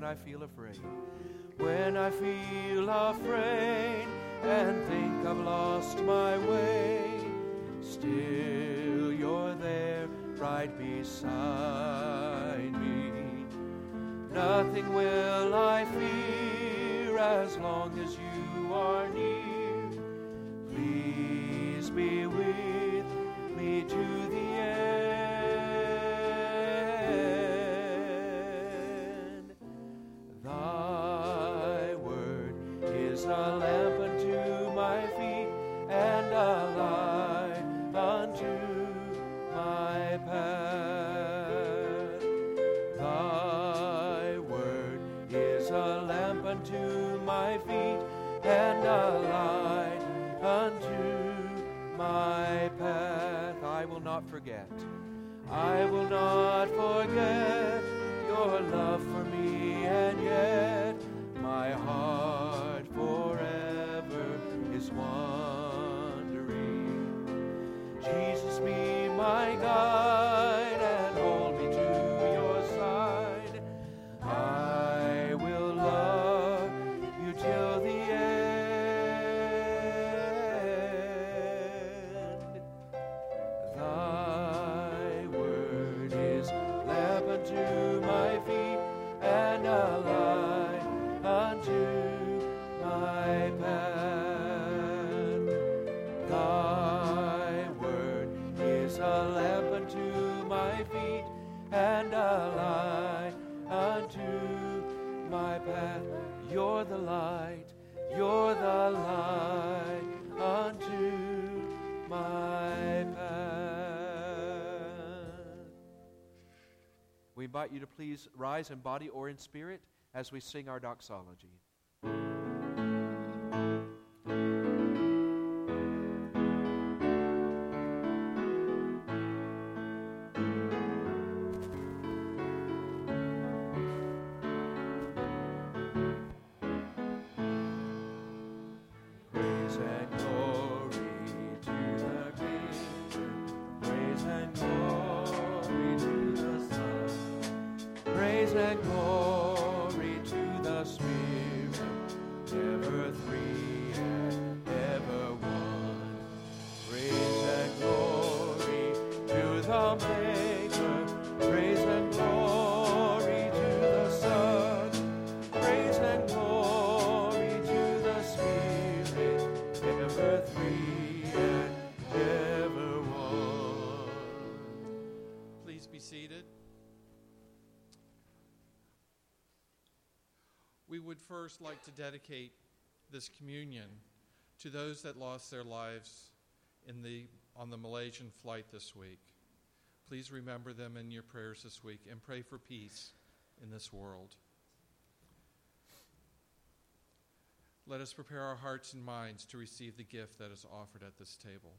I feel afraid. When I feel afraid and think I've lost my way, still you're there right beside me. Nothing will I fear as long as you are near. Please be with me to the end. Thy word is a lamp unto my feet and a light unto my path. Thy word is a lamp unto my feet and a light unto my path. I will not forget. I will not forget your love for me, and yet my heart forever is wandering. Jesus, be my guide and hold me to your side. I will love you till the end. Thy word is lamp unto my feet and a light unto my path. Thy word is a lamp unto my feet and a light unto my path. You're the light unto my path. We invite you to please rise in body or in spirit as we sing our doxology. Praise and glory to the King. Praise and glory to the Son. Praise and glory to the Spirit, ever three and ever one. Praise and glory to the Maker. Praise and glory to the Son. Praise and glory to the Spirit, ever three and ever one. Please be seated. We would first like to dedicate this communion to those that lost their lives on the Malaysian flight this week. Please remember them in your prayers this week and pray for peace in this world. Let us prepare our hearts and minds to receive the gift that is offered at this table.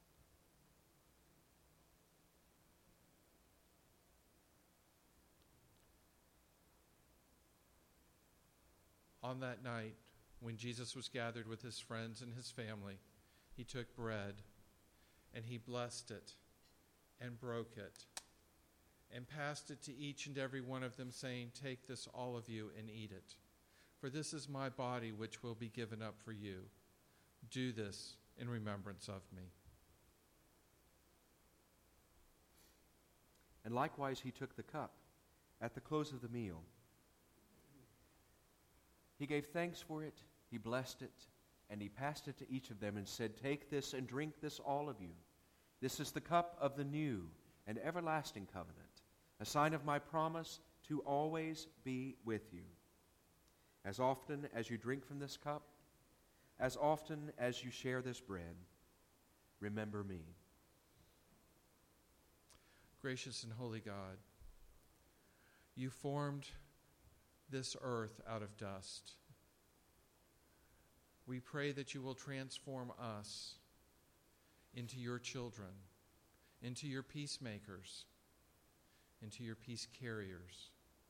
On that night, when Jesus was gathered with his friends and his family, he took bread, and he blessed it, and broke it, and passed it to each and every one of them, saying, "Take this, all of you, and eat it. For this is my body, which will be given up for you. Do this in remembrance of me." And likewise he took the cup at the close of the meal. He gave thanks for it, he blessed it, and he passed it to each of them and said, "Take this and drink this, all of you. This is the cup of the new and everlasting covenant, a sign of my promise to always be with you. As often as you drink from this cup, as often as you share this bread, remember me." Gracious and holy God, you formed this earth out of dust. We pray that you will transform us into your children, into your peacemakers, into your peace carriers.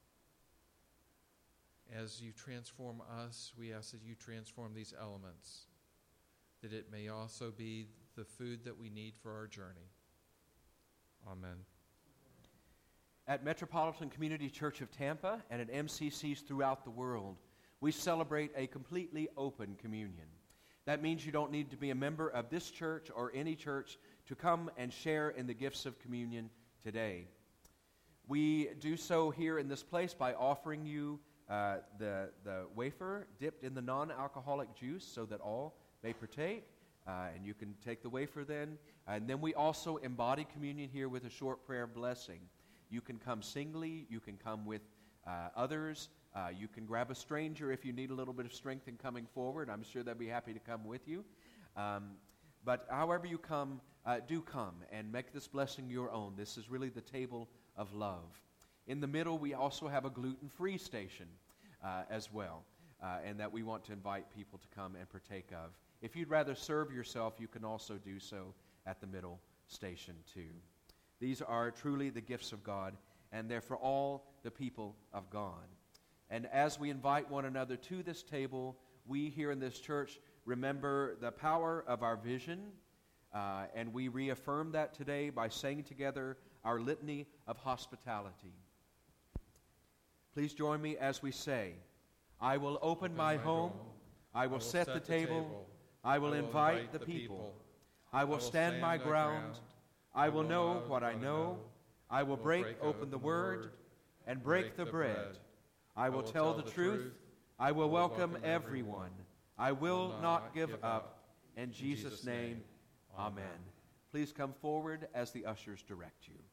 As you transform us, we ask that you transform these elements, that it may also be the food that we need for our journey. Amen. At Metropolitan Community Church of Tampa and at MCCs throughout the world, we celebrate a completely open communion. That means you don't need to be a member of this church or any church to come and share in the gifts of communion today. We do so here in this place by offering you the wafer dipped in the non-alcoholic juice so that all may partake. And you can take the wafer then. And then we also embody communion here with a short prayer blessing. You can come singly. You can come with others. You can grab a stranger if you need a little bit of strength in coming forward. I'm sure they'll be happy to come with you. But however you come, do come and make this blessing your own. This is really the table of love. In the middle, we also have a gluten-free station as well, and that we want to invite people to come and partake of. If you'd rather serve yourself, you can also do so at the middle station too. These are truly the gifts of God, and they're for all the people of God. And as we invite one another to this table, we here in this church remember the power of our vision, and we reaffirm that today by saying together our litany of hospitality. Please join me as we say, I will open my home, I will set the table, I will invite the people, I will stand my ground, I will know what I know, I will break open the word and break the bread. I will tell the truth, I will welcome everyone, I will not give up. In Jesus' name, amen. Please come forward as the ushers direct you.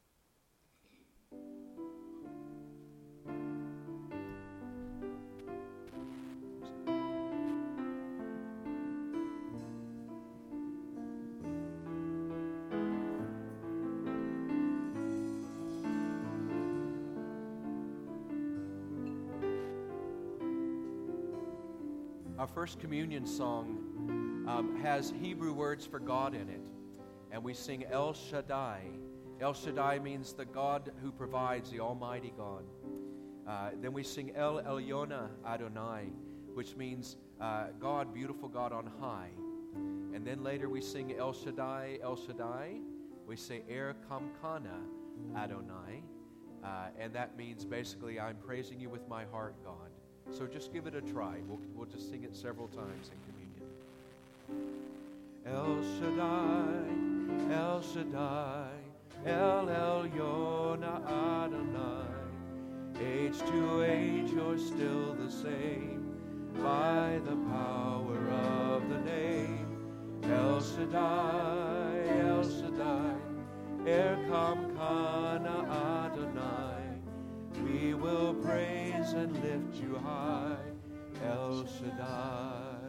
Our first communion song has Hebrew words for God in it, and we sing El Shaddai. El Shaddai means the God who provides, the Almighty God. Then we sing El Elyon Adonai, which means God, beautiful God on high. And then later we sing El Shaddai, El Shaddai. We say Er Kamkana Adonai, and that means basically I'm praising you with my heart, God. So just give it a try. We'll just sing it several times in communion. El Shaddai, El Shaddai, El Elyon Adonai. Age to age you're still the same, by the power of the name. El Shaddai, El Shaddai, Er Kamkana Adonai. We will praise and lift you high, El Shaddai.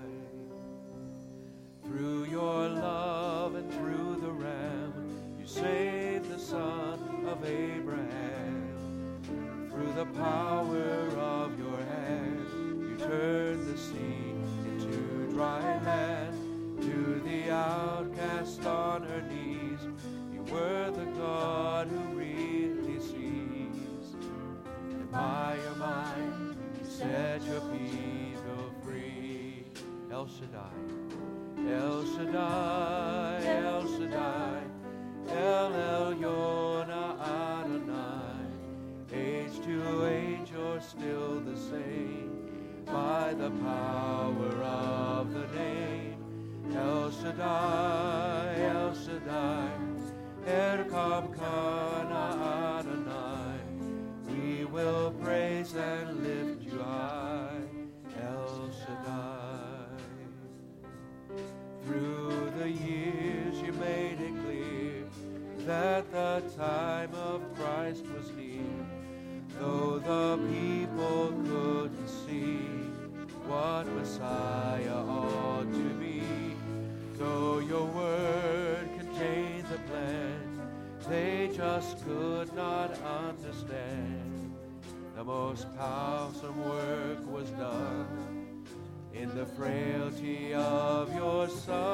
Through your love and through the Ram, you saved the son of Abraham. Through the power of your hand, you turned the sea into dry land. To the outcast on her knees, you were the God who really sees. And by your might, you set your people free. El Shaddai, El Shaddai, El Shaddai, El Elyon Adonai. Age to age you're still the same, by the power of the name. El Shaddai, El Shaddai, Er Kamkana Adonai. We will praise and lift you high, El Shaddai. Through the years you made it clear that the time of Christ was near. Though the people couldn't see what Messiah ought to be, though your word contained the plan, they just could not understand. The most powerful work was done in the frailty of your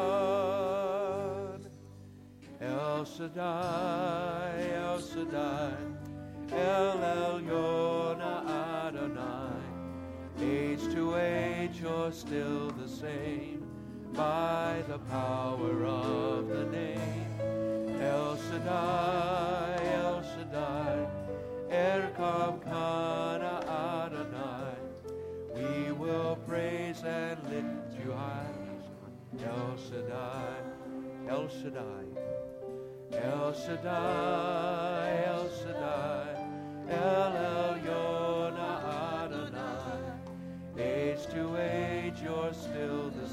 Son. El Shaddai, El Shaddai, El Elyon Adonai. Age to age you're still the same, by the power of the name. El Shaddai, El Shaddai, Erkam Kana Adonai. We will praise and lift you high. El Shaddai, El Shaddai, El Shaddai, El Shaddai, El Elyon Adonai. Age to age, you're still the